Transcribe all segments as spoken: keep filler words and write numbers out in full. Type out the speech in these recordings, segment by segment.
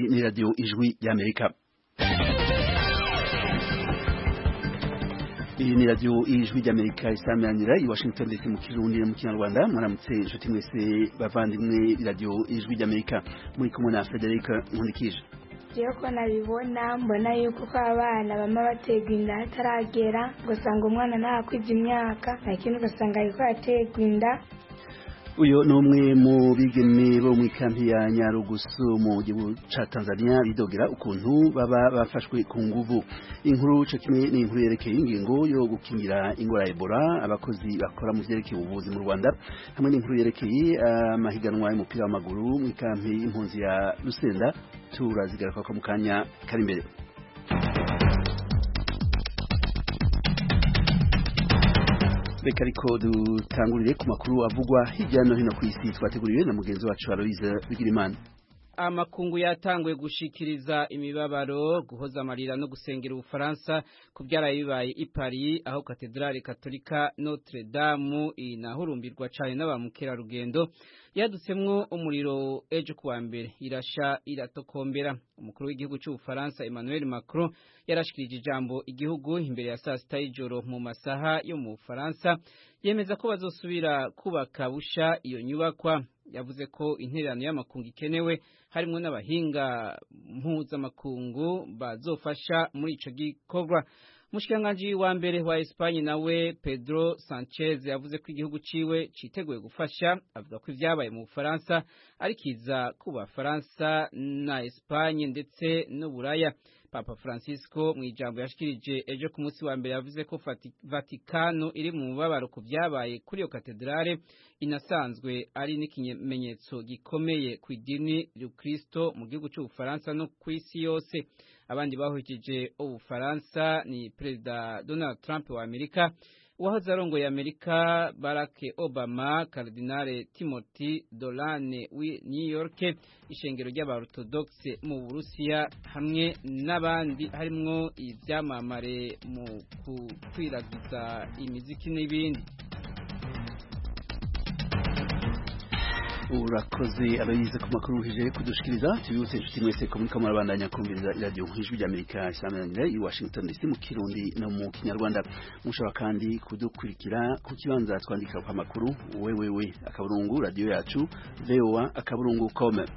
ni radio Ijwi y'Amerika. Iyi ni radio Ijwi y'Amerika isameranira i Washington D C mu Kirundi mu Kinyarwanda. Mwaramutse inshuti mwese bavandimwe radio Ijwi y'Amerika, muri kumwe na Frederic Nkundikije. Iyo ko nabibona mbona yuko ko abana bama bategwa inda hataragera, ugasanga umwana ntakwiza imyaka ariko ugasanga ariko yategwa inda. Uyo ni umwe mu bigeme bo mu kampi ya Nyarugusu mu gihugu ca Tanzania bidogera ukuntu baba bafashwe ku nguvu. Inkuru cyo kimwe ni inkuru yerekeye ingingo yo gukingira ingwara ya Ebola abakozi bakora mu vyerekeye ubuvuzi mu Rwanda, hamwe n'inkuru yerekeye amahiganwa y'umupira w'amaguru mu kampi y'impunzi ya Lusenda. Turazigaruka ko mu kanya kari imbere. Reka ariko dutangurire ku makuru avugwa hirya no hino ku isi twateguriwe na mugenzi wacu Aloise Bigirimana. Amakungu yatanguye gushikiriza imibabaro, guhoza amarira no gusengera Ubufaransa ku byaraye bibaye i Paris, aho Katedrale Katolika Notre Dame inahurumbirwa cyane n'abamukera rugendo yadutsemwo umuriro ejo kuwa mbere irasha iratokombera. Umukuru w'igihugu cy'u Bufaransa Emmanuel Macron yarashikirije ijambo igihugu imbere ya saa sita y'ijoro mu masaha yo mu Bufaransa, yemeza ko bazosubira kubaka busha iyo nyubakwa. Yavuze ko intererano y'amakungu ikenewe, harimo n'abahinga mpuzamakungu bazofasha muri ico gikorwa. Mushikiranganji wa mbere wa Espagne nawe Pedro Sanchez yavuze ko igihugu ciwe citeguye gufasha, avuga ko ivyabaye mu Bufaransa ari kiza ku Bafaransa na Espagne ndetse n'Uburaya. Papa Francisco mu ijambo yashikirije ejo ku munsi wa mbere yavuze ko Vatikano iri mu mubabaro ku vyabaye kuri iyo katedrale, inasanzwe ari n'ikimenyetso gikomeye ku idini y'Ukristo mu gihugu cy'u Bufaransa no ku isi yose. Abandi bahujije Ubufaransa ni Perezida Donald Trump wa Amerika, uwahoze arongoye Amerika Barack Obama, Kardinale Timothy Dolan wi New York, ishengero ry'abarorthodoxe mu Burusiya, hamwe n'abandi harimwo ivyamamare mu kwiragiza imiziki n'ibindi. Urakoze Aloise ku makuru uje kudushikiriza. Tubibutse inshuti mwese ko muri kamara bandanya kumviriza radio Ijwi y'Amerika isameranira i Washington D C mu Kirundi no mu Kinyarwanda. Mushobora kandi kudukurikira ku kibanza twandika kwa makuru wewewe akaburungu radio yacu v o a akaburungu point com.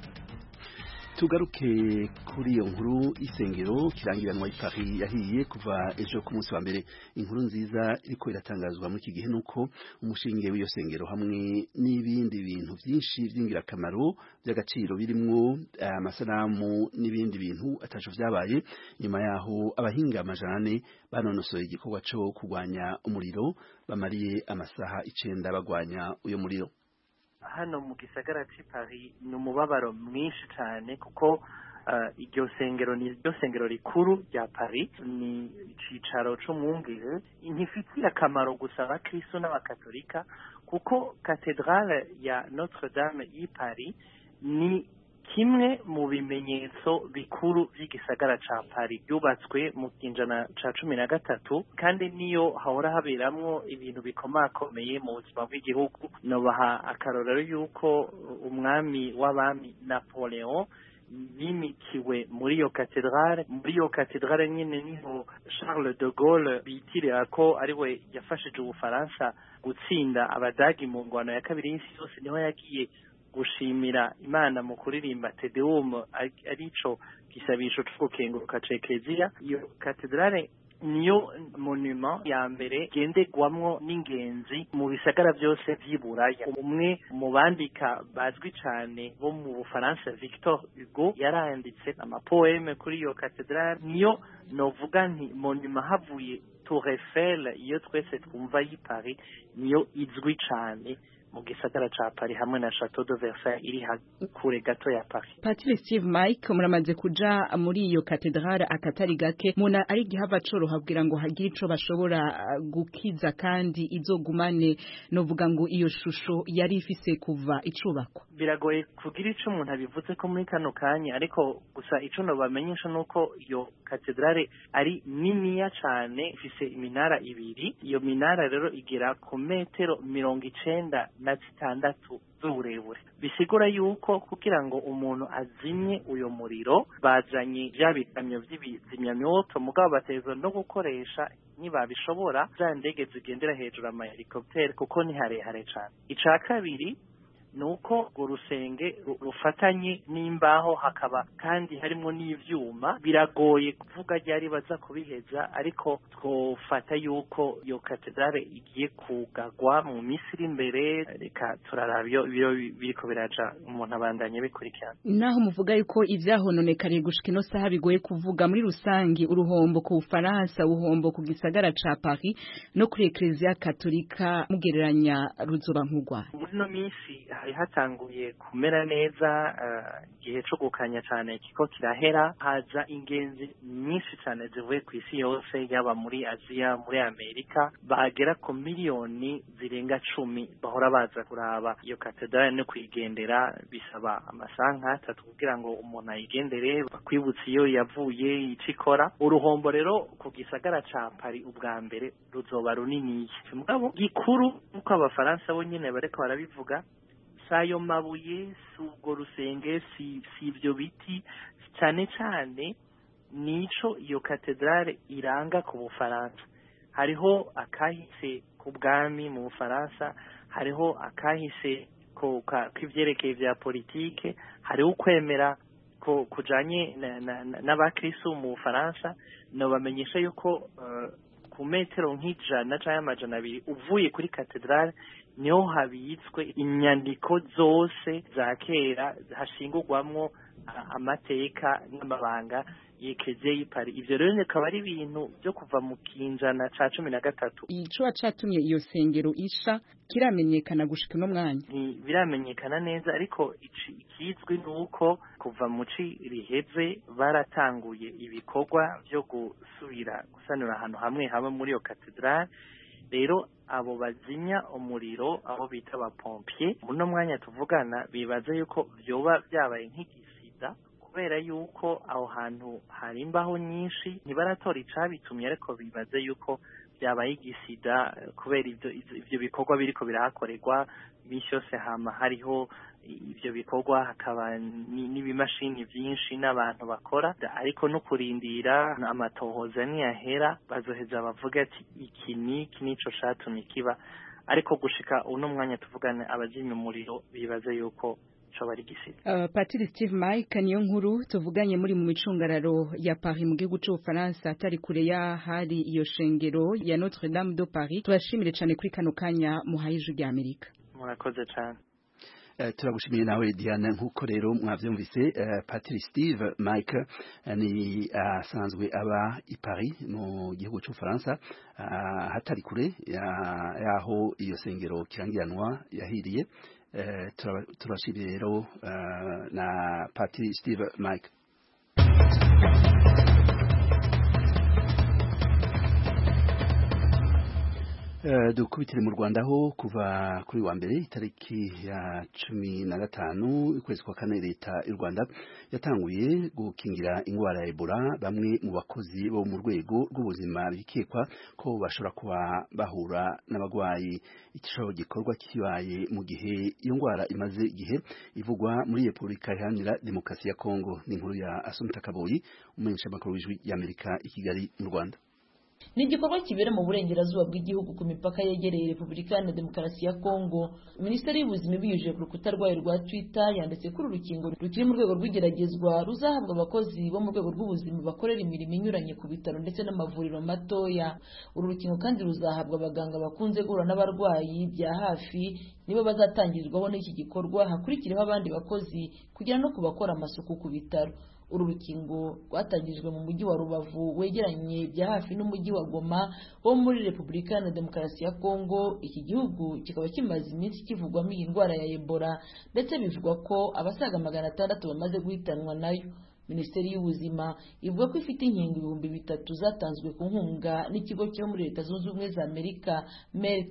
Tugaruke kuri iyo nkuru isengero kirangiranwa i Paris yahiye kuva ejo ku munsi wa mbere. Inkuru nziza iriko iratangazwa muri iki gihe nuko umushinge w'iyo sengero hamwe n'ibindi bintu byinshi by'ingirakamaro by'agaciro birimwo amasanamu n'ibindi bintu ataco vyabaye. Nyuma yaho abahinga amajane banonosoye igikorwa cyo kugwanya umuriro bamariye amasaha icenda bagwanya uyo muriro. Hano mu gisagara ci Paris ni umubabaro mwinshi cyane kuko iryo sengero ni iryo sengero rikuru rya Paris, ni icicaro c'umwungere, ntifitiye akamaro gusa abakristo n'abakatolika kuko katedrale ya Notre Dame y'i Paris ni kimwe mu bimenyetso bikuru by'igisagara ca Paris, yubatswe mu kinjana ca cumi na gatatu kandi niyo hahora haberamwo ibintu bikomakomeye mu buzima bw'igihugu. Nobaha akarorero yuko umwami w'abami Napoleon yimikiwe muri iyo katedrale. Muri iyo katedrale nyine niho Charles de Gaulle bitirira ko ariwe yafashije Ubufaransa gutsinda Abadagi mu ngwano ya kabiri y'isi yose, niho yagiye gushimira Imana mu kuririmba Te Deum, arico gisabisho cyo gukenguruka Eklezia. Iyo katedrale niyo monument ya mbere gendegwamwo n'ingenzi mu bisagara byose by'Iburaya. Umwe mu bandika bazwi cyane bo mu Bufaransa, Victor Hugo, yaranditse amapoeme kuri iyo katedrale. Niyo novuga nti monument havuye Tour Eiffel, iyo twese twumva y'i Paris, niyo izwi cyane mu gisagara ca Paris hamwe na Chateau de Versailles iri kure gato ya Paris. Patiri Steve Mike, muramaze kuja muri iyo katedrale akatari gake, muna ari gihava coro habwira ngo hagira ico bashobora gukiza kandi izogumane, novuga ngo iyo shusho yari ifise kuva icubakwa. biragoye kugira ico umuntu abivuze ko muri kano kanya, ariko gusa ico no bamenyesha nuko iyo katedrale ari niniya cane, ifise iminara ibiri. Iyo minara rero igera ku metero mirongo icenda na zitandatu z'uburebure, bisigura yuko kugira ngo umuntu azimye uyo muriro bazanye vya bikamyo vy'ibizimyamyoto, mugabo batezwa no gukoresha nibabishobora za ndege zigendera hejuru ama helicopter, kuko ni harehare cane. Ica kabiri nuko urusenge rufatanye n'imbaho, hakaba kandi harimo n'ivyuma, biragoye kuvuga ryari baza kubiheza, ariko twofata yuko iyo katedrale igiye kugagwa mu misiri imbere. Reka turaraba iyo biriko biraja, umuntu abandanye bikurikirana. Naho muvuga yuko ivyahononekariye gushika ino saha bigoye kuvuga, muri rusangi uruhombo ku Bufaransa, uruhombo ku gisagara ca Paris no kuri Ecclesia Katolika mugereranya ruzoba nkugwa? Muri no misi hari hatanguye kumera neza, igihe uh, co gukanya cane kiko kirahera, haza ingenzi nyinshi cane zivuye ku isi yose, yaba muri Aziya, muri Amerika, bagera ku miliyoni zirenga cumi bahora baza kuraba iyo katedrale no kuyigendera. Bisaba amasaha nk'atatu kugira ngo umuntu ayigendere, bakwibutsa iyo yavuye, ico ikora. Uruhombo rero ku gisagara ca Paris ubwa mbere ruzoba runini, mugabo gikuru nkuko abafaransa bo nyene bareko barabivuga, sayo mabuye, subwo rusenge, si sivyo biti, cyane cyane nico iyo katedrale iranga ku Bufaransa. Hariho akahise ku bwami mu Bufaransa, hariho akahise ko kwivyerekeye vya politike, hariho ukwemera ko kujanye n'abakristo mu Bufaransa. No bamenyesha yuko uh, ku metero nk'ijana canke amajana abiri uvuye kuri katedrale niho habitswe inyandiko zose za kera hashingurwamwo amateka n'amabanga y'Ecclesia y'i Paris. Ivyo rero bikaba ari ibintu byo kuva mu kinjana ca cumi na gatatu. Ico catumye iyo sengero isha kiramenyekana gushika no mwanya? Biramenyekana neza, ariko ikizwi nuko kuva mu ci riheze baratanguye ibikorwa byo gusubira gusanura ahantu hamwe hamwe muri iyo katedrale. Rero abo bazimya umuriro, abo bita ba pompier, muno mwanya tuvugana bibaza yuko vyoba vyabaye nk'igisida, kubera yuko aho hantu hari imbaho nyinshi, ntibaratora icabitumye, ariko bibaza yuko vyabaye igisida kubera ivyo ivyo bikorwa biriko birahakorerwa imisi yose. Hama hariho ivyo bikorwa, hakaba n'ibimashini vyinshi n'abantu bakora, ariko no kurindira amatohoza niyahera bazoheza bavuga ati iki niki nico catumye kiba. Ariko gushika uno mwanya tuvugana abazimya umuriro bibaza yuko Uh, Patiri Steve Mike niyo nkuru tuvuganye muri mu micungararo ya Paris mu gihugu c'Ubufaransa, atari kure ya hari iyo shengero ya Notre Dame de Paris. Turashimire cyane kuri kano kanya muhaye ijwi rya Amerika. Murakoze cyane. Uh, turagushimiye nawe Diana. Nkuko rero mwavyumvise, uh, Patiri Steve Mike uh, ni asanzwe uh, aba i Paris mu gihugu c'Ubufaransa, uh, hatari kure yaho iyo sengero kirangiranwa yahiriye. Uh, turashimye rero uh, na Patiri Steve Mike. Uh, dukubitire mu Rwanda ho kuva kuri wa mbere itariki ya cumi na gatanu ukwezi kwa kane, leta y'u Rwanda yatanguye gukingira ingwara ya Ebola bamwe mu bakozi bo mu rwego rw'ubuzima bikekwa ko bashobora kuba bahura n'abagwayi. Ico gikorwa kibaye mu gihe iyo ngwara imaze igihe ivugwa muri Repubulika Iharanira Demokarasi ya Kongo. Ni inkuru ya Asumta Kaboyi, umumenyesha makuru w'ijwi y'Amerika i Kigali mu Rwanda. Ni igikorwa kibera mu burengerazuba bw'igihugu ku mipaka yegereye Repubulika Iharanira Demokarasi ya Kongo. Minisiteri y'Ubuzima ibinyujije ku rukuta rwayo rwa Twitter yanditse kuri urukingo rukiri mu rwego rw'igeragezwa ruzahabwa abakozi bo mu rwego rw'ubuzima bakorera imirimo inyuranye ku bitaro ndetse n'amavuriro matoya. Uru rukingo kandi ruzahabwa abaganga bakunze guhura n'abarwayi bya hafi, nibo bazatangirizwaho n'iki gikorwa, hakurikiraho abandi bakozi kugira no kubakora amasuku ku bitaro. Uru rukingo rwatangijwe mu mujyi wa Rubavu wegeranye bya hafi n'umujyi wa Goma wo muri Repubulika Iharanira Demokarasi ya Kongo. Iki gihugu kikaba kimaze iminsi kivugwamo iyi ndwara ya Ebola, ndetse bivugwa ko abasaga magana atandatu bamaze guhitanwa nayo. Minisiteri y'Ubuzima ivuga ko ifite inkingo ibihumbi bitatu zatanzwe ku nkunga n'ikigo cyo muri Leta Zunze Ubumwe za Amerika Merck.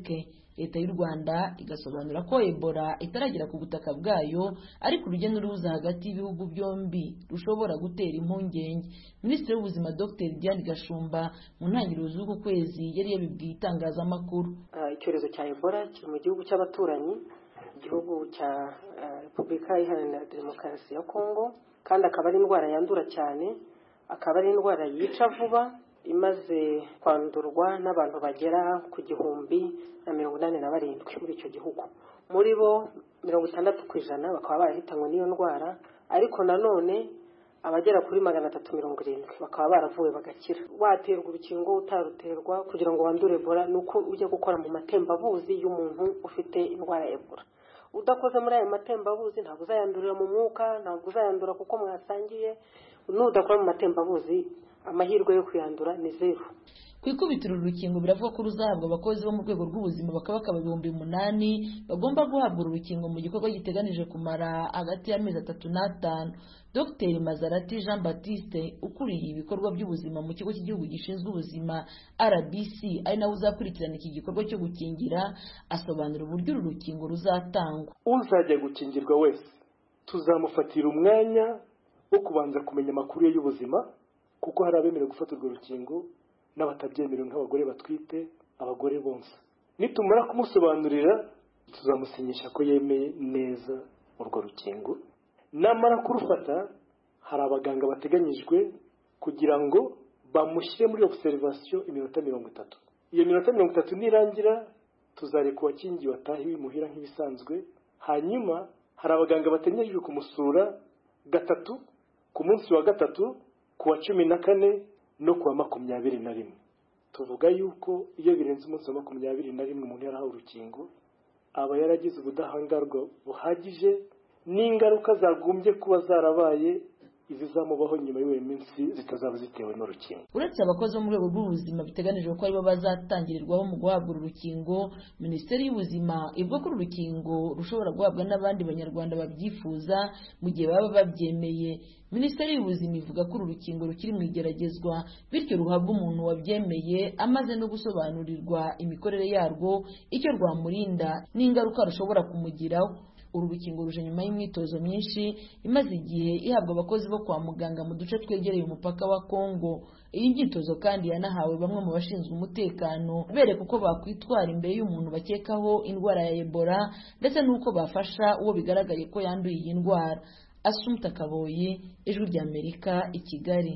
leta y'u Rwanda igasobanura ko Ebola itaragera ku butaka bwayo ariko urugendo n'uruza hagati y'ibihugu byombi rushobora gutera impungenge. Minisitiri w'ubuzima Dr Diane Gashumba mu ntangiriro z'uku kwezi yari yabibwiye itangazamakuru. Icyorezo cya Ebola kiri mu gihugu cy'abaturanyi, igihugu cya Repubulika Iharanira Demokarasi ya Kongo, kandi akaba ari indwara yandura cyane, akaba ari indwara yica vuba, imaze kwandurwa n'abantu bagera ku gihumbi na mirongo inani na barindwi muri icyo gihugu. Muri bo mirongo itandatu ku ijana bakaba barahitanywe n'iyo ndwara, ariko nanone abagera kuri magana atatu mirongo irindwi bakaba baravuwe bagakira. Waterwa urukingo utaruterwa kugira ngo wandure Ebola nuko ujya gukora mu matembabuzi y'umuntu ufite indwara ya Ebola. Udakoze muri ayo matembabuzi ntabwo uzayandurira mu mwuka, ntabwo uzayandura kuko mwasangiye. N'udakora mu matembabuzi amahirwe yo kuyandura ni zero. Ku ikubitiro urukingo biravuga ko ruzahabwa abakozi bo mu rwego rw'ubuzima bakaba bakaba ibihumbi umunani bagomba guhabwa urukingo mu gikorwa giteganije kumara hagati y'amezi atatu n'atanu. Dr Mazarati Jean Baptiste ukuriye ibikorwa by'ubuzima mu kigo cy'igihugu gishinzwe ubuzima R B C ari nawe uzakurikirana iki gikorwa cyo gukingira, asobanura uburyo uru rukingo ruzatangwa. Uzajya gukingirwa wese tuzamufatira umwanya wo kubanza kumenya amakuru ye y'ubuzima, kuko hari abemerewe gufata urwo rukingo n'abatabyemerewe nk'abagore batwite, abagore bonsa. Nitumara kumusobanurira tuzamusinyisha ko yemeye neza urwo rukingo. Namara kurufata hari abaganga bateganyijwe kugira ngo bamushyire muri observation iminota mirongo itatu. Iyo minota mirongo itatu nirangira tuzareka uwakingiwe atahe imuhira nk'ibisanzwe. Hanyuma hari abaganga bateganyijwe kumusura gatatu ku munsi wa gatatu, ku wa cumi na kane no ku wa makumyabiri na rimwe. Tuvuga yuko iyo birenze umunsi wa makumyabiri na rimwe umuntu yarahawe urukingo aba yaragize ubudahangarwa buhagije, n'ingaruka zagombye kuba zarabaye izizamubaho nyuma y'iyo minsi zitazaba zitewe n'urukingo. Uretse abakozi bo mu rwego rw'ubuzima biteganijwe ko aribo bazatangirirwaho mu guhabwa uru rukingo, Minisiteri y'Ubuzima ivuga ko uru rukingo rushobora guhabwa n'abandi banyarwanda babyifuza mu gihe baba babyemeye. Minisiteri y'Ubuzima ivuga ko uru rukingo rukiri mu igeragezwa, bityo ruhabwa umuntu wabyemeye amaze no gusobanurirwa imikorere yarwo, icyo rwamurinda n'ingaruka rushobora kumugiraho. Uru rukingo ruje nyuma y'imyitozo myinshi imaze igihe ihabwa abakozi bo kwa muganga mu duce twegereye umupaka wa Kongo. Iyi myitozo kandi yanahawe bamwe mu bashinzwe umutekano bereka uko bakwitwara imbere y'umuntu bakekaho indwara ya Ebola, ndetse n'uko bafasha uwo bigaragaye ko yanduye iyi ndwara. Asumta Kaboyi, Ijwi ry'Amerika, i Kigali.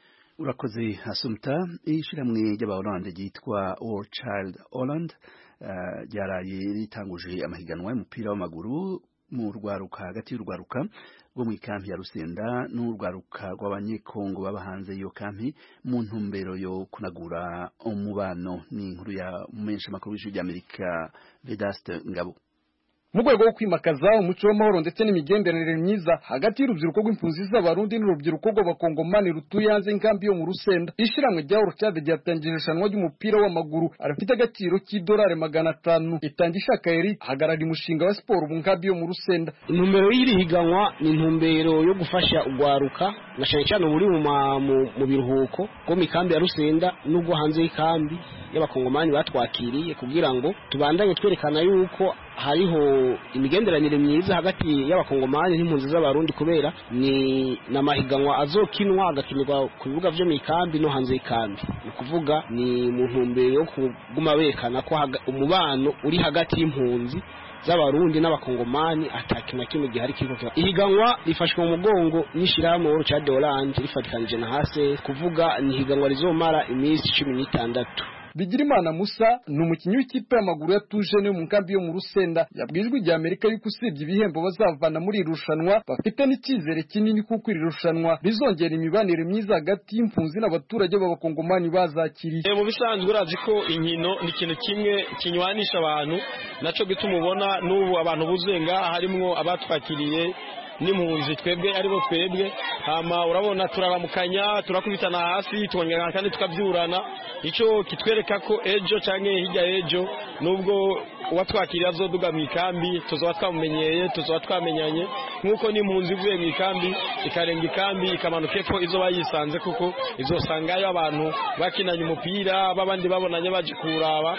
Urakoze Asumta. Ishiramwe ry'Abaholande ryitwa All Child Holland ryaraye ritanguje amahiganwa y'umupira w'amaguru mu rwaruka hagati y'urwaruka rwo mu ikampi ya Rusenda n'urwaruka rw'abanyekongo baba hanze y'iyo kampi mu ntumbero yo kunagura umubano. Ni inkuru ya mumenyesha makuru w'Ijwi ry'Amerika Vedaste Ngabo. Mu rwego rwo kwimakaza umuco w'amahoro ndetse n'imigenderanire myiza hagati y'urubyiruko rw'impunzi z'abarundi n'urubyiruko rw'abakongomani rutuye hanze y'inkambi yo mu Rusenda, ishiramwe rya Orchard ryatangije irushanwa ry'umupira w'amaguru arafite agaciro k'idolari magana atanu. Itangisha Kaeri ahagarariye umushinga wa siporo mu nkambi yo mu Rusenda. Intumbero y'iri higanwa ni intumbero yo gufasha ugwaruka na cyane cyane buri mu biruhuko bwo mu ikambi ya Rusenda n'ubwo hanze y'ikambi y'abakongomani batwakiriye, kugira ngo tubandanye twerekana yuko hariho imigenderanire myiza hagati y'abakongomani n'impunzi z'abarundi, kubera ni namahiganwa azokinwa agakinirwa ku bibuga vyo mu ikambi no hanze y'ikambi. Ni kuvuga ni mu ntumbero yo kuguma berekana ko umubano uri hagati y'impunzi z'abarundi n'abakongomani atakina kimwe gihari kiko kiba. Ihiganwa rifashwe mu mugongo n'ishirahamwe Orchard Holland rifatikanije na Hase, kuvuga ni higanwa rizomara iminsi cumi n'itandatu. Bigirimana Musa ni umukinnyi w'ikipe y'amaguru ya Tujene mu nkambi yo mu Rusenda, yabwijwe rya Amerika yuko usibye ibihembo bazavana muri irushanwa bafite n'icyizere kinini kuko iri rushanwa rizongera imibanire myiza hagati y'impunzi n'abaturage b'abakongomani bazakiriye. E, mu bisanzwe urazi ko inkino ni ikintu kimwe kinywanisha abantu, naco gituma ubona n'ubu abantu buzenga harimwo abatwakiriye n'impunzi twebwe aribo twebwe, hama urabona turaramukanya turakubitana hasi twongera kandi tukabyurana. Ico kitwereka ko ejo canke hirya ejo nubwo watwakiriye azoduga mu ikambi tuzoba twamumenyeye, tuzoba twamenyanye, nkuko n'impunzi ivuye mu ikambi ikarenga ikambi ikamanuka epfo izo bayisanze, kuko izosangayo abantu bakinanye umupira babandi babonanye baje kuraba.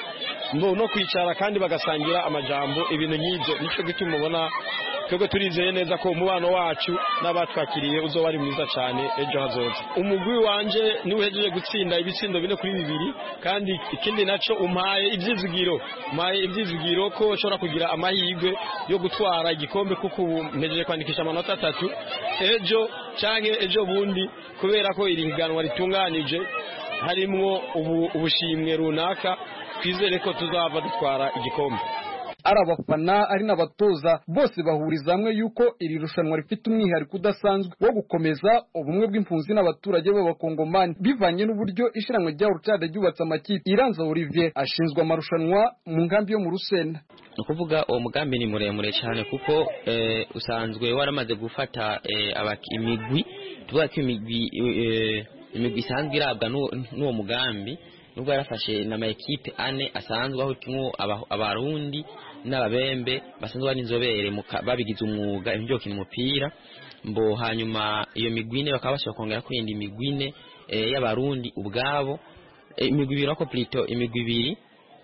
no kwicara kandi bagasangira amajambo ibintu nk'ibyo nico gituma ubona twebwe turizeye neza ko umubano wacu n'abatwakiriye uzoba ari mwiza cyane ejo hazoza. Umugwi wanje ni uhejeje gutsinda ibitsindo bine kuri bibiri kandi ikindi naco umpaye ivyizigiro umpaye ivyizigiro ko ushobora kugira amahirwe yo gutwara igikombe kuko ubu mpejeje kwandikisha amanota atatu ejo canke ejo bundi kubera ko iri higanwa ritunganije harimwo ubu ubushimwe runaka twizere ko tuzava dutwara igikombe. Ari abafana ari n'abatoza bose bahuriza hamwe yuko iri rushanwa rifite umwihariko udasanzwe wo gukomeza ubumwe bw'impunzi n'abaturage b'abakongomani bivanye n'uburyo ishiranwe rya Urcade ryubatse amakipe. Iranza Olivier ashinzwe amarushanwa mu nkambi yo mu Rusenda. Nukuvuga uwo mugambi ni muremure cyane kuko eh, usanzwe waramaze gufata eh, imigwi tuvuga ko imigwi eh, imigwi isanzwe irabwa n'uwo mugambi nubwo yarafashe na maekipe ane asanzwe aho kimwe abarundi n'ababembe basanzwe ari inzobere babigize umwuga ibyo gukina umupira mbo hanyuma iyo migwine bakaba bashaka kongera kwindi migwine e, y'abarundi ubwabo imigwi ibiri ako plito imigwi ibiri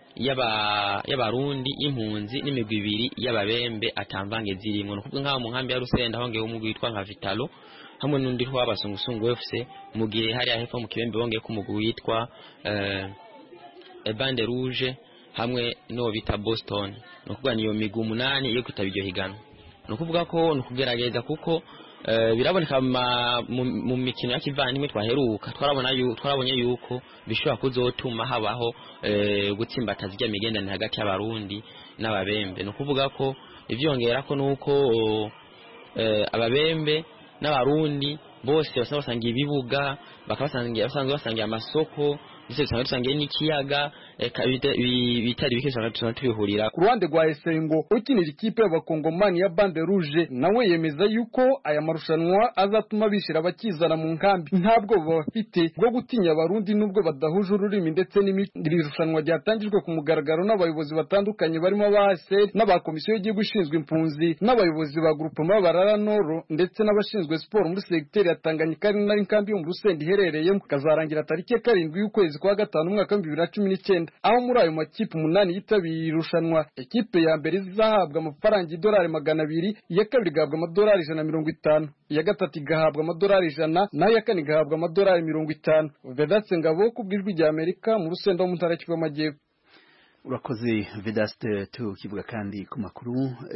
yaba y'abarundi impunzi n'imigwi ibiri y'ababembe atamvange zirimo no kuvuga nkaho mu nkambi ya Rusenda hongewe umugwi witwa nka Vitalo hamwe n'undi rw'abasungusungu F C mugihe hari ahepfo mu kibembe bongeye ku mugwi witwa eh Bande Rouge hamwe no bita Boston no kuvuga niyo migwi umunani iyo kutaba iryo higano no kuvuga ko no kugerageza kuko uh, biraboneka mu mikino ya kivandimwe twaheruka twarabona yu twarabonye yuko bishobora kuzotuma habaho uh, gutsimbataza ijya migendane hagati y'abarundi n'ababembe no kuvuga ko ivyongera ko nuko uh, ababembe n'abarundi bose basanga basangiye ibibuga bakabasangiye basanzwe basangiye amasoko ndetse usanga dusangiye n'ikiyaga bitari bike cyane tubihurira. Ku ruhande rwa Esengo ukinira ikipe y'abakongomani ya Bande Rouge nawe yemeza yuko aya marushanwa azatuma bishira abakizana mu nkambi ntabwo bafite bwo gutinya abarundi nubwo badahuje ururimi ndetse n'irushanwa ryatangijwe ku mugaragaro n'abayobozi batandukanye barimo abase n'abakomisiyo y'igihugu ishinzwe impunzi n'abayobozi ba groupement barara noro ndetse n'abashinzwe sport muri secteur ya Tanganyika n'ari nkambi yo mu Rusenda iherereyemo kazarangira tariki ya karindwi y'ukwezi kwa gatanu umwaka wa bibiri na cumi n'icyenda aho muri ayo makipe umunani yitabiriye irushanwa ekipe ya mbere izahabwa amafaranga idolari magana abiri iya kabiri igahabwa amadolari ijana na mirongo itanu iya gatatu igahabwa amadolari ijana nayo iya kane igahabwa amadolari mirongo itanu. Vedaste Ngabo ku bw'ijwi rya Amerika mu Rusenda wo mu ntara y'Kivu y'Amajyepfo. Urakoze Vedaste tukivuga kandi ku makuru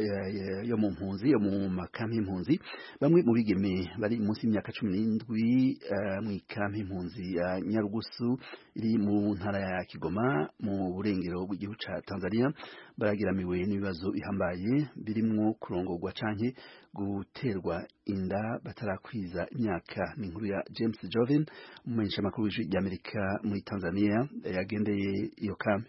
yo mu mpunzi yo mu makambi y'impunzi bamwe mu bigeme bari munsi y'imyaka cumi n'indwi mu ikambi y'impunzi ya Nyarugusu iri mu ntara ya Kigoma mu burengero bw'igihugu ca Tanzania baragiramiwe n'ibibazo bihambaye birimwo kurongorwa canke guterwa inda batarakwiza imyaka. Ni inkuru ya James Joven umumenyesha makuru w'ijwi ry'Amerika muri Tanzania yagendeye iyo kambi.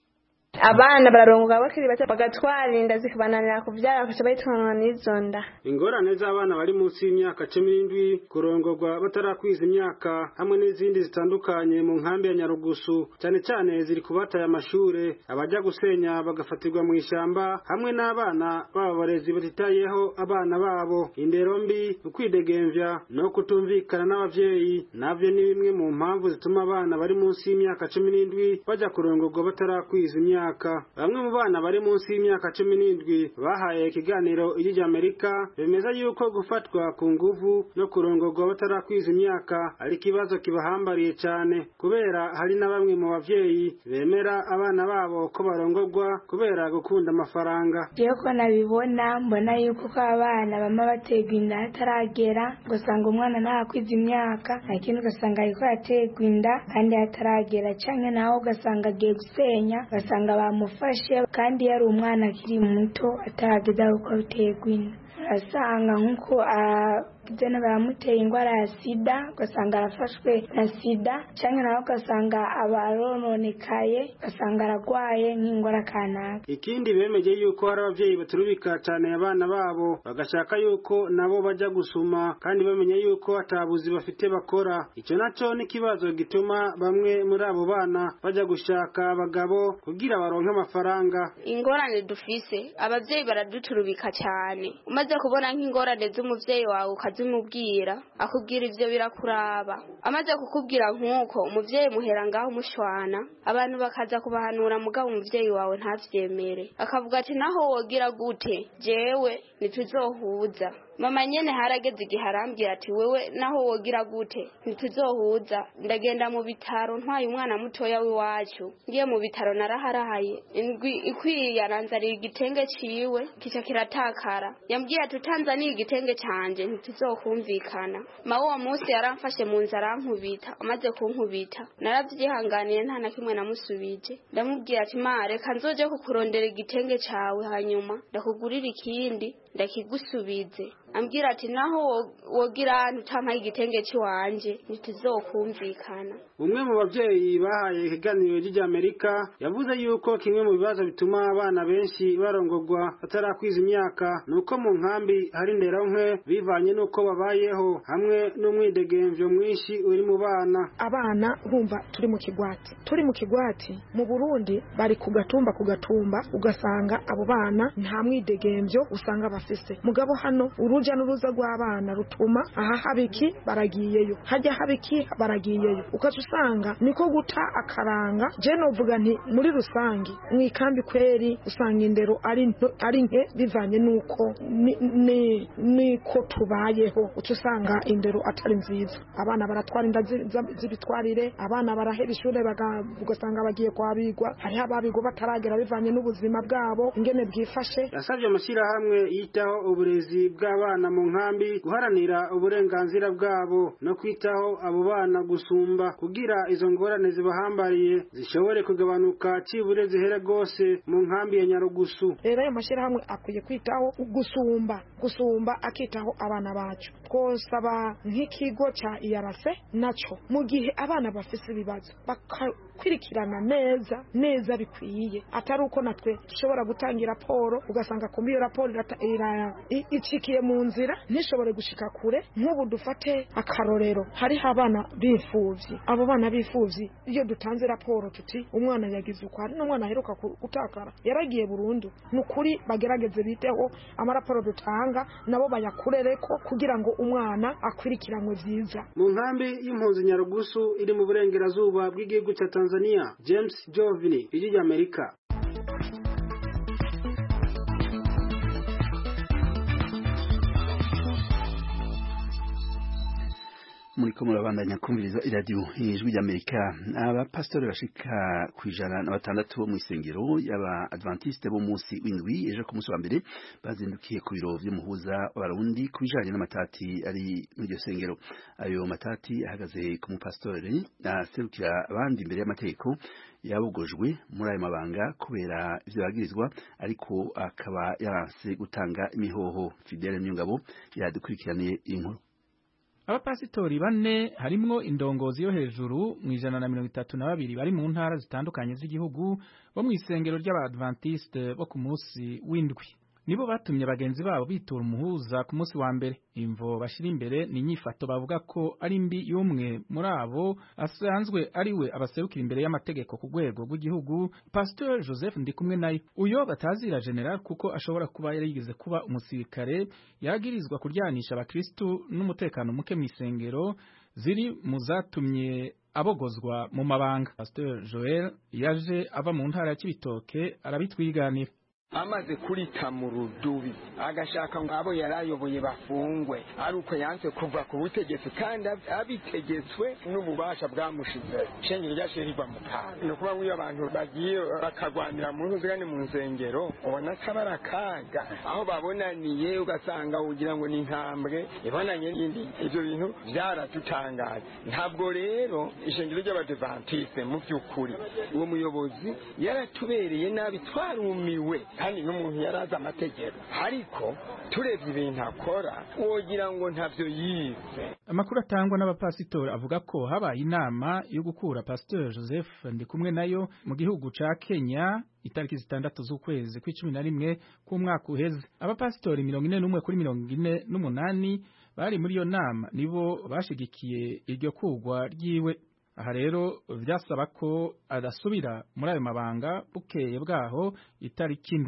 Abana bararongoka bakiri bato bagatwara inda zikabananira kuvyara bakaca bayitwanwa n'izo nda. Ingorane z'abana bari munsi y'imyaka cumi n'indwi kurongorwa batarakwiza imyaka hamwe n'izindi zitandukanye mu nkambi ya Nyarugusu cyane cyane ziri kubataye amashure abajya gusenya bagafatirwa mu ishamba hamwe n'abana b'abarezi batitayeho abana babo. Indero mbi ukwidegemvya no kutumvikana n'abavyeyi navyo ni bimwe mu mpamvu zituma abana bari munsi y'imyaka cumi n'indwi bajya kurongorwa batarakwiza imyaka. Bamwe mu bana bari munsi y'imyaka cumi n'indwi bahaye ikiganiro ijya Amerika bemeza yuko gufatwa ku nguvu no kurongorwa batarakwiza imyaka ari kibazo kibahambariye cyane kubera hari na bamwe mu bavyeyi bemera abana babo ko barongorwa kubera gukunda amafaranga. Iyo ko nabibona mbona yuko ko abana bama bategwa inda ataragera gusanga umwana ntakwiza imyaka akindi ugasanga ariko yategwa inda kandi ataragera canke naho ugasanga agiye gusenya basanga bamufashe kandi yari umwana akiri muto atarageza uko biterwa inda. Asanga nkuko jana baramuteye ingwara ya sida ugasanga arafashwe na sida cyangwa naho ugasanga abarononekaye ugasanga aragwaye nk'ingwara kanaka. Ikindi bemeje yuko hari abavyeyi baturubika cyane abana babo bagashaka yuko nabo bajya gusuma kandi bamenye yuko atabuzi bafite bakora. Icyo naco ni kibazo gituma bamwe muri abo bana bajya gushaka abagabo kugira baronke amafaranga. Ingorane dufise abavyeyi baraduturubika cyane umaze kubona nk'ingorane z'umuvyeyi wawe ukaza ukazimubwira akubwira ivyo birakuraba amaze kukubwira nk'uko umuvyeyi muhera ngaho umushwana abantu bakaza kubahanura mugabo umuvyeyi wawe ntavyemere akavuga ati naho wogira gute jewe ntituzohuza mama nyene harageze igihe arambwira ati wewe naho wogira gute ntituzohuza ndagenda mu bitaro ntwaye umwana mutoya w'iwacu ngiye mu bitaro naraharahaye indwi ikwiye aranzanira igitenge ciwe kica kiratakara yambwiye ati utanzaniye igitenge canje ntituzokumvikana mawe uwo munsi yaramfashe mu nzara arankubita amaze kunkubita naravyihanganiye nta na kimwe namusubije ndamubwira ati ma reka nzoje kukurondera igitenge cawe hanyuma ndakugurira ikindi ndakigusubize ambwira ati naho wogira ntutampaye igitenge ciwanje ntituzokumvikana. Umwe mu bavyeyi bahaye ikiganiro ry'Amerika yavuze yuko kimwe mu bibazo bituma abana benshi barongorwa batarakwiza imyaka nuko mu nkambi hari nderonke bivanye nuko babayeho hamwe n'umwidegemvyo mwinshi uri mu bana. Abana urumva turi mu kigwati turi mu kigwati mu Burundi bari ku gatumba ku gatumba ugasanga abo bana nta mwidegemvyo usanga bafise mugabo hano uruja n'uruza rw'abana rutuma aha habiki baragiyeyo hajya habiki baragiyeyo ukazusanga niko guta akaranga je novuga nti muri rusangi mwikambi kweri usanga indero ari ari nke bivanye nuko ni niko tubayeho utusanga indero atari nziza abana baratwara inda z'ibitwarire abana barahera ishure ugasanga bagiye kwabigwa hari ababigwa bataragera bivanye n'ubuzima bwabo ingene bwifashe. Yasavye amashyira hamwe yitaho uburezi bw'abana mu nkambi guharanira uburenganzira bwabo no kwitaho abo bana gusumba kugira izo ngorane zibahambariye zishobore kugabanuka cibure zihere gose mu nkambi ya Nyarugusu. Rero ayo mashyira hamwe akwiye kwitaho gusumba gusumba akitaho abana bacu twosaba nk'ikigo ca I R C naco mu gihe abana bafise ibibazo bakakwirikirana neza neza bikwiye atari uko natwe dushobora gutangira raporo ugasanga kumbi iyo raporo icikiye mu nzira ntishobore gushika kure. Nk'ubu dufate akarorero hariho abana b'imfuvyi abo bana b'imfuvyi iyo dutanze raporo tuti umwana yagize uko hari n'umwana aheruka gutakara yaragiye burundu nukuri bagerageze biteho amaraporo dutanga nabo bayakurereko kugira ngo umwana akwirikiranwe vyiza. Mu nkambi y'impunzi Nyarugusu iri mu burengerazuba bw'igihugu ca Tanzania, James Jovini iri y'Amerika. Muriko murabandanya kumviriza iradiyo ijwi ry'Amerika. Abapastori bashika kwijana na batandatu bo mw'isengero y'aba Adventiste bo munsi w'indwi ejo ku munsi wa mbere bazindukiye ku biro vy'umuhuza w'abarundi kubijanye n'amatati ari muri iryo sengero. Ayo matati ahagaze ku mupastori aserukira abandi imbere y'amategeko yabugojwe muri ayo mabanga kubera ivyo bagirizwa ariko akaba yaranse gutanga imihoho. Fidele Nyungabo yadukurikiraniye inkuru. Abapasitori bane harimwo indongozi yo hejuru mu ijana na mirongo itatu na babiri bari mu ntara zitandukanye z'igihugu bo mu isengero ry'Abadventiste bo ku munsi w'indwi nibo batumye bagenzi babo bitura umuhuza ku munsi wa mbere. Imvo bashira imbere ni inyifato bavuga ko ari mbi y'umwe muri abo asanzwe ariwe abaserukira imbere y'amategeko ku rwego rw'igihugu, Pastor Joseph Ndikumwe nayo. Uyo batazira general kuko ashobora kuba yarigeze kuba umusirikare yagirizwa kuryanisha abakristu n'umutekano muke mu isengero ziri mu zatumye abogozwa mu mabanga. Pastor Joel yaje ava mu ntara ya Kibitoke arabitwiganira. Amaze kurita mu rudubi agashaka ngo abo yarayoboye bafungwe ari uko yanse kuva ku butegetsi kandi abitegetswe n'ububasha bwamushize shengero ryashirirwa mu kaga no kuba wiyo abantu bagiye bakagwanira mu ntuzigane mu nsengero ubona kabara kaga aho babonaniye ugasanga ugira ngo ni intambwe ibonanye n'indi ivyo bintu byaratutangaje. Ntabwo rero ishengero ry'Abadventiste mu by'ukuri uwo muyobozi yaratubereye nabi twarumiwe kandi n'umuntu yaraza amategeko ariko turebye ibintu akora wogira ngo ntavyo yize. Amakuru atangwa n'abapasitori avuga ko habaye inama yo gukura Pastor Joseph Ndikumwe nayo mu gihugu ca Kenya itariki zitandatu z'ukwezi kw'icumi na rimwe k'umwaka uheze. Abapasitori mirongo ine n'umwe kuri mirongo ine n'umunani bari muri iyo nama nibo bashigikiye iryo kugwa ryiwe. Aha rero vyasaba ko adasubira muri ayo mabanga bukeye bwaho itariki indwi.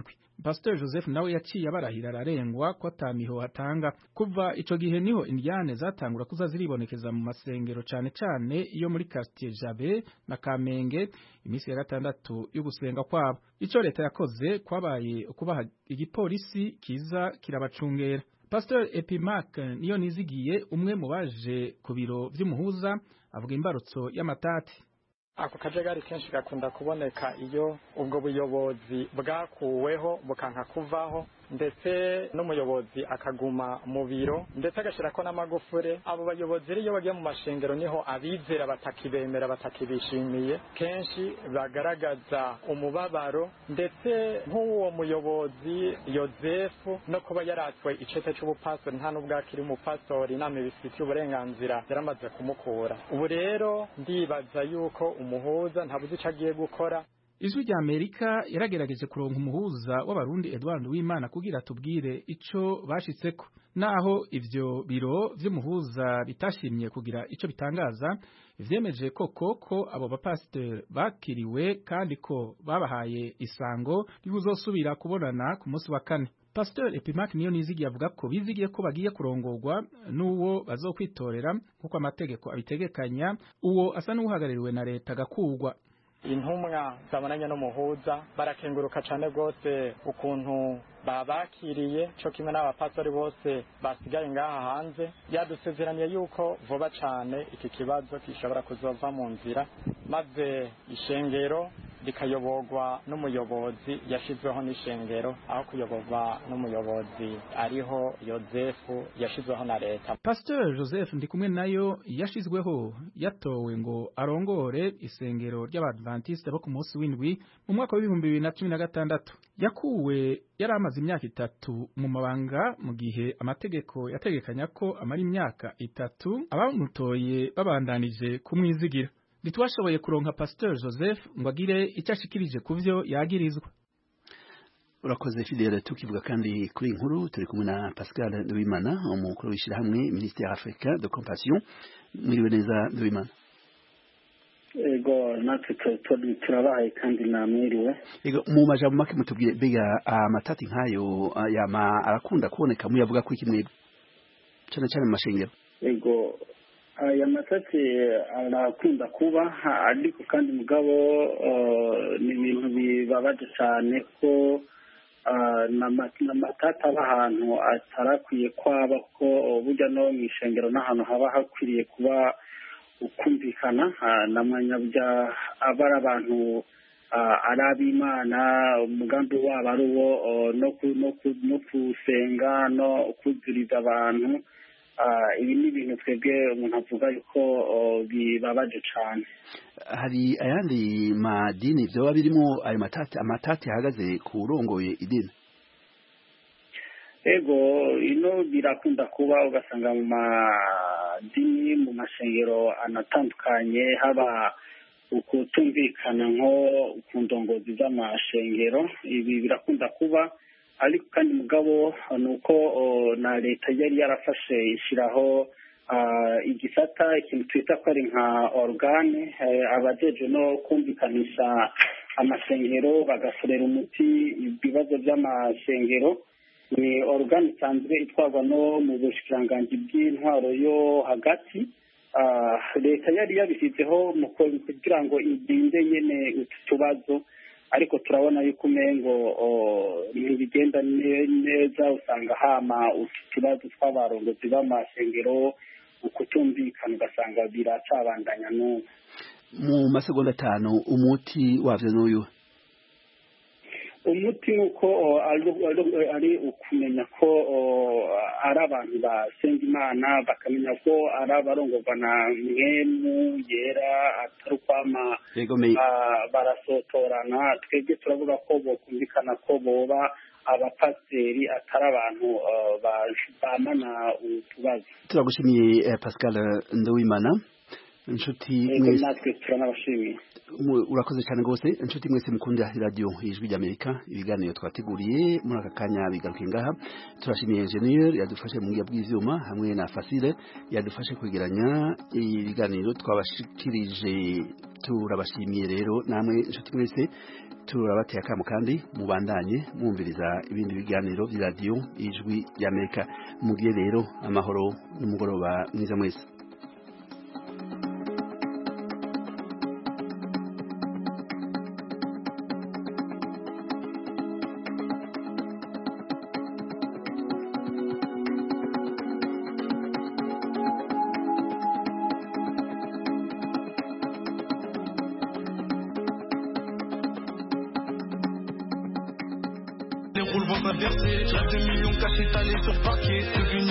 Pasteur Joseph nawe yaciye abarahira ararengwa ko atamiho hatanga. Kuva ico gihe niho indiane zatangura kuza ziribonekeza mu masengero cane cane iyo muri quartier Jabe na Kamenge imisi ya gatandatu yo gusenga kwabo. Ico leta yakoze kwabaye ukubaha igipolisi kiza kirabacungera. Pasteur Epimac niyo nizigiye umwe mu baje ku biro vy'umuhuza avuga imbarutso y'amatati. Ako kajagari kenshi gakunda kuboneka iyo ubwo buyobozi bwakuweho bukanka kuvaho ndetse n'umuyobozi akaguma mu biro ndetse agashirako n'amagufure. Abo bayobozi iyo bagiye mu mashengero niho abizera batakibemera batakibishimiye, kenshi bagaragaza umubabaro ndetse nk'uwo muyobozi Yozefu no kuba yaratswe icete c'ubupastori nta nubwo akiri umupastori inama ibifitiye uburenganzira yaramaze kumukura. Ubu rero ndibaza yuko umuhuza ntabuze ico agiye gukora. Ijwi rya Amerika yaragerageje kuronka umuhuza w'abarundi Edouard Uwimana kugira tubwire ico bashitseko. Naho ivyo biro vy'umuhuza bitashimye kugira ico bitangaza, vyemeje koko ko abo bapasteur bakiriwe kandi ko babahaye isango ry'uzosubira kubonana ku munsi wa kane. Pasteur Epimac niyo nizigiye avuga ko bizigiye ko bagiye kurongorwa n'uwo bazokwitorera kuko amategeko abitegekanya, uwo asa n'uhagarariwe na leta gakurwa. Intumwa zabonanye n'umuhuza barakenguruka cyane rwose ukuntu babakiriye cyo kimwe n'abapastori bose basigaye ngaha hanze. Yadusezeraniye yuko vuba cyane iki kibazo kishobora kuzova mu nzira maze ishengero rikayoborwa n'umuyobozi yashizweho n'ishengero aho kuyoborwa n'umuyobozi ariho Yozefu yashizweho na leta. Pasteur Joseph Ndikumwe nayo yashizweho yatowe ngo arongore isengero ry'Abadventiste bo ku munsi w'indwi mu mwaka w'ibihumbi bibiri na cumi na gatandatu. Yakuwe yari amaze imyaka itatu mu mabanga mu gihe amategeko yategekanya ko amara imyaka itatu abamutoye babandanije kumwizigira. Ntitwashoboye kuronka Pasteur Joseph ngo agire icyo ashikirije kuvyo yagirizwa. Urakoze Fidele. Tukivuga kandi kuri inkuru turi kumwe na Pascal Nduwimana umukuru w'ishirahamwe Ministère Africain de Compassion. Mwiriwe neza Nduwimana. Ego natwe turabaye kandi namwiriwe. Ego mu majambo make mutubwire bega amatati nkayo yama arakunda kuboneka mu yavuga ko ikimwe cyane cyane mu mashengero. Ego aya matati arakunda kuba ariko kandi mugabo ni ibintu bibabaje cyane ko n'amatati aba ahantu atarakwiye kwaba ko burya no mu ishengero n'ahantu haba hakwiriye kuba ukumvikana n'amanyabya aba ari abantu ari ab'Imana umugambi wabo ari uwo no kusenga no kuzuriza abantu. Ibi ni ibintu twebwe umuntu avuga yuko bibabaje cyane. Hari ayandi madini vyoba birimo ayo matati amatati ahagaze ku rongoye idini? Ego ino birakunda kuba ugasanga mu madini mu mashengero anatandukanye haba ukutumvikana nko ku ndongozi z'amashengero. Ibi birakunda kuba ariko kandi mugabo nuko na leta yari yarafashe ishiraho igisata ikintu twita ko ari nka organe abajeje no kumvikanisha amashengero bagasorera umuti ibibazo by'amashengero. Ni organe isanzwe itwarwa no mu bushikiranganji bw'intwaro yo hagati. Leta yari yabishyizeho mu kugira ngo iginde nyene utu tubazo ariko turabona yuko umengo ntibigenda neza usanga hama utu tubazo tw'abarongozi b'amashengero ukutumvikana ugasanga biracabandanya n'ubu. Mu masegonda atanu umuti wavyo n'uyu? Umuti nuko ari ukumenya ko ari abantu basenga Imana bakamenya ko ari abarongorwa na mwemu yera atari ukwama barasotorana. Twebwe turavuga ko bokumvikana ko boba abapasiteri atari abantu bamana utubazo. Turagushimiye Pascal Nduwimana. Inshuti mwese natwe turanabashimiye. Urakoze cyane rwose inshuti mwese mukunda radio Ijwi ry'Amerika. Ibiganiro twateguriye muri aka kanya bigaruke ngaha. Turashimiye engineer yadufashe mu ngiya bw'ivyuma hamwe na Fasile yadufashe kwegeranya ibiganiro twabashikirije. Turabashimiye rero namwe inshuti mwese turabateye akamo kandi mubandanye mwumviriza ibindi biganiro by'iradiyo ijwi ry'Amerika. Mugiye rero amahoro n'umugoroba mwiza mwese. Roulement inversé, j'ai deux millions cachés étalés sur parquet.